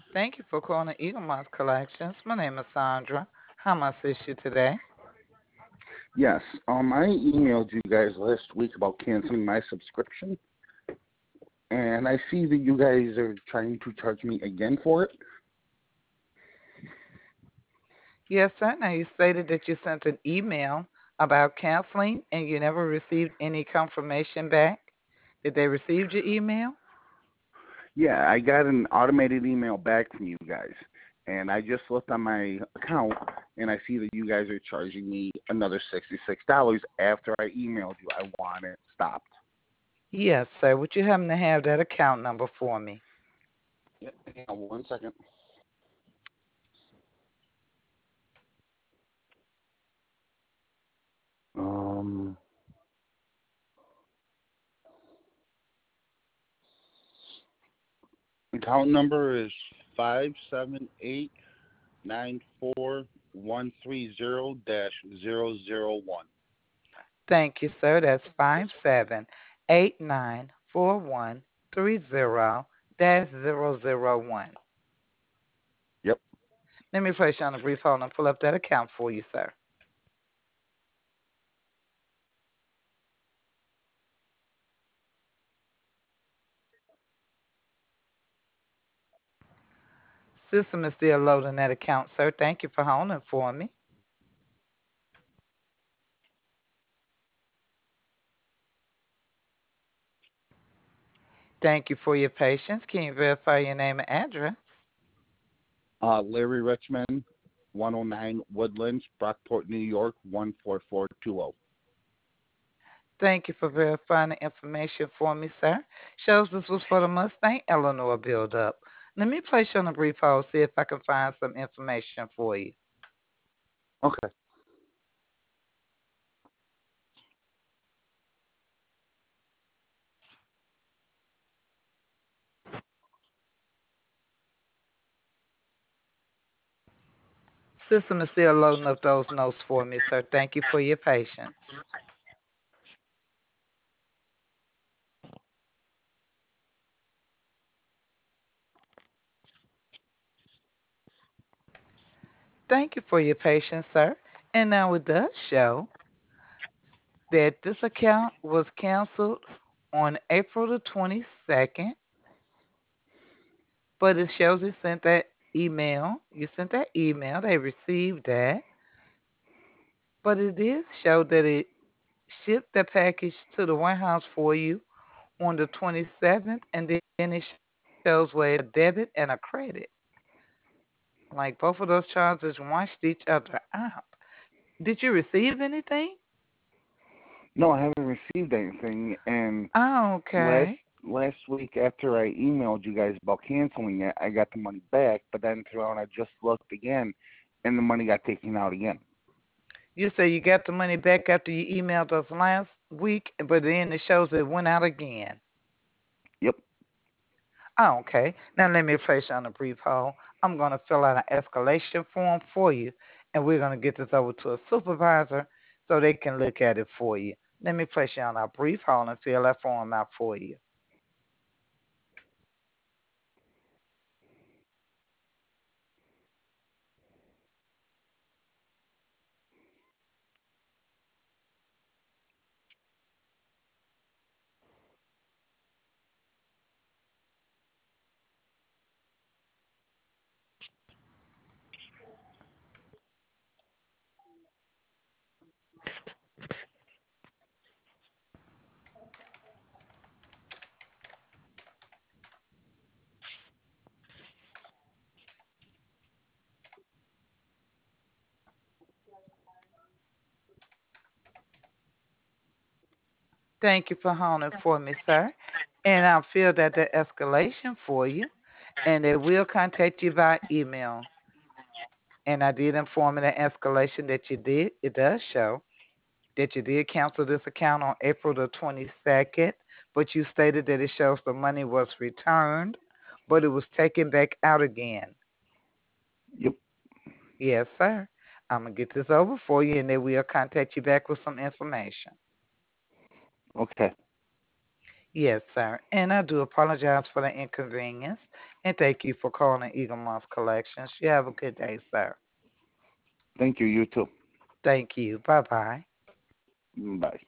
Thank you for calling Eagle Mouse Collections. My name is Sandra. How may I assist you today? Yes, I emailed you guys last week about canceling my subscription, and I see that you guys are trying to charge me again for it. Yes, sir. Now you stated that you sent an email about canceling and you never received any confirmation back. Did they receive your email? Yeah, I got an automated email back from you guys, and I just looked on my account, and I see that you guys are charging me another $66 after I emailed you. I want it stopped. Yes, sir. Would you happen to have that account number for me? Yeah, hang on 1 second. Um, Account number is 578941300-001. Thank you, sir. That's 57894130-001. Yep. Let me place you on a brief hold and pull up that account for you, sir. System is still loading that account, sir. Thank you for holding for me. Thank you for your patience. Can you verify your name and address? Larry Richmond, 109 Woodlands, Brockport, New York, 14420. Thank you for verifying the information for me, sir. Shows this was for the Mustang Eleanor build-up. Let me place you on a brief hold, see if I can find some information for you. Okay. System is still loading up those notes for me, sir. Thank you for your patience. Thank you for your patience, sir. And now it does show that this account was canceled on April the 22nd, but it shows you sent that email. You sent that email, they received that, but it did show that it shipped the package to the warehouse for you on the 27th, and then it shows where a debit and a credit. Like both of those charges washed each other out. Did you receive anything? No, I haven't received anything. And Oh, last okay. last week after I emailed you guys about canceling it, I got the money back. But then throughout, I just looked again, and the money got taken out again. You say you got the money back after you emailed us last week, but then it shows it went out again. Yep. Oh, okay. Now let me place you on a brief hold. I'm going to fill out an escalation form for you, and we're going to get this over to a supervisor so they can look at it for you. Let me place you on a brief hold and fill that form out for you. Thank you for holding for me, sir. And I'll fill that the escalation for you, and they will contact you by email. And I did inform in the escalation that you did. It does show that you did cancel this account on April the 22nd, but you stated that it shows the money was returned, but it was taken back out again. Yep. Yes, sir. I'm going to get this over for you, and they will contact you back with some information. Okay. Yes, sir. And I do apologize for the inconvenience. And thank you for calling Eagle Moss Collections. You have a good day, sir. Thank you. You too. Thank you. Bye bye. Bye.